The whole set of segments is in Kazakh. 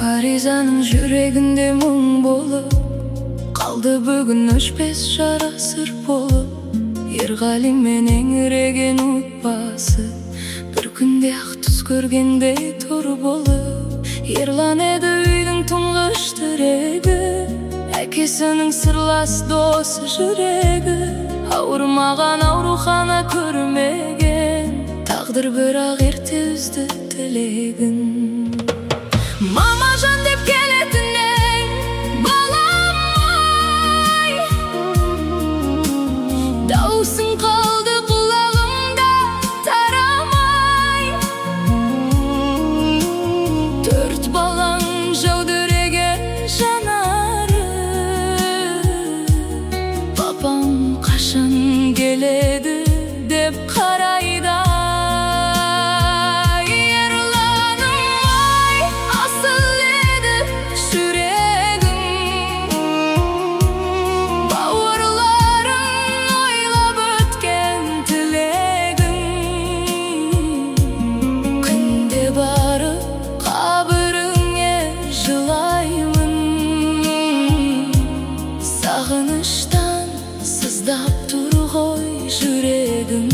Фаризаның жүрегінде мұң болып қалды бүгін өшпес жара сыр болып. Ерғали мен еңіреген отбасы бір күнде ақ түс көргендей тұр болып. Ерлан еді үйдің тұңғыш тірегі, әкесінің сырлас досы жүрегі. Ауырмаған аурухана көрмеген, тағдыр бірақ ерте үзді тілегін. Мамажан деп келетін ең балам-ай, даусың қалды құлағымда тарамай. Төрт балаң жәудіреген жанары, папам қашан келеді деп қарайды. Сағыныштан сыздап тұр ғой жүрегім.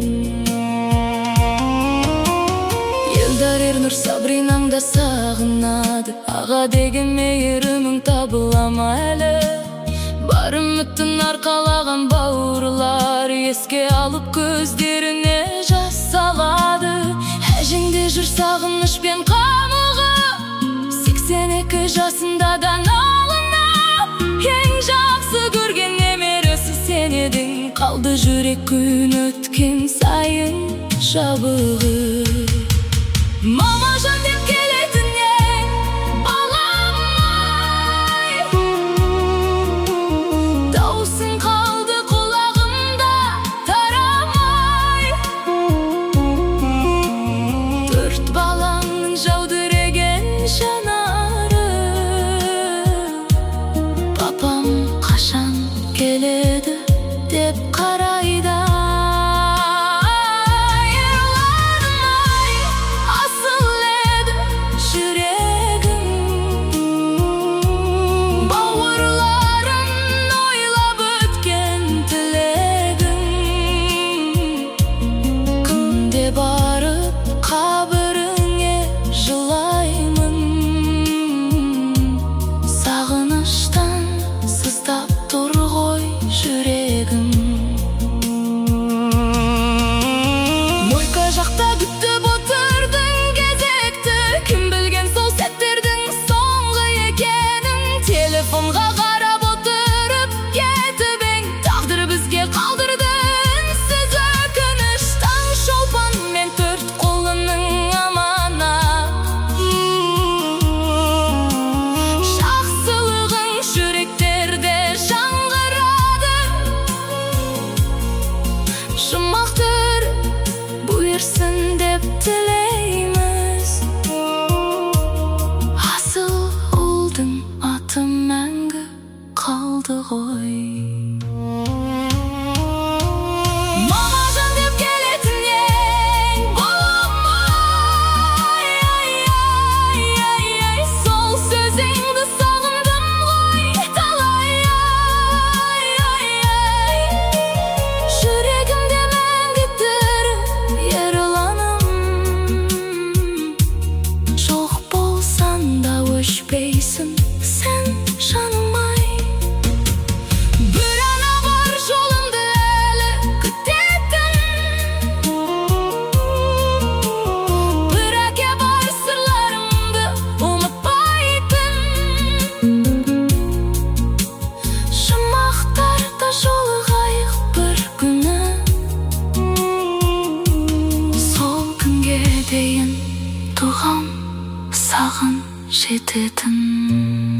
Елдар Ернұр Сабринаң да сағынады, аға деген мейірімің табыла ма әлі? Бар үмітін арқалаған бауырлар еске алып көздеріне жас салады. Әжеңде жүр сағынышпен қамығып, 82 жасында да налынып. Ең жақсы көрген немересі сен едің, қалды жүрек күн өткен сайын жабығып. Мамажан деп келетін ең балам-ай, даусың қалды құлағымда тарамай. Төрт балаңның жәудіреген жанары, папам қашан келеді деп қарайды. Ерланым-ай, асыл еді жүрегім, бауырларын ойлап өткен тілегім. Күнде барып қабіріңе жылаймын, сағыныштан сыздап тұр ғой жүрегім. Мойка жақта күтіп отырдың кезекті, кім білген сол сәттердің соңғы екенін. Телефонға қарап отырып кетіп ең, тағдыр бізге қалдырды үнсіз өкініш. Таң шолпан мен төрт қолының аманат, жақсылығың жүректерде жаңғырады. Жұмақтыр бұйырсын деп тілейміз, асыл ұлдың аты мәңгі қалды ғой. Мамажан деп келетін ең балам-ай, сол сөзіңді сағындым ғой талай. Жүрегімде мәңгі тірі ерланым, жоқ болсан да өшпейсің сен жаным-ай. Бір ана бар жолымды әлі күтетін, бір әке бар сырларымды ұмытпайтын. Жұмақтарда жолығайық бір күні, сол күнге дейін туғам сағын жететін.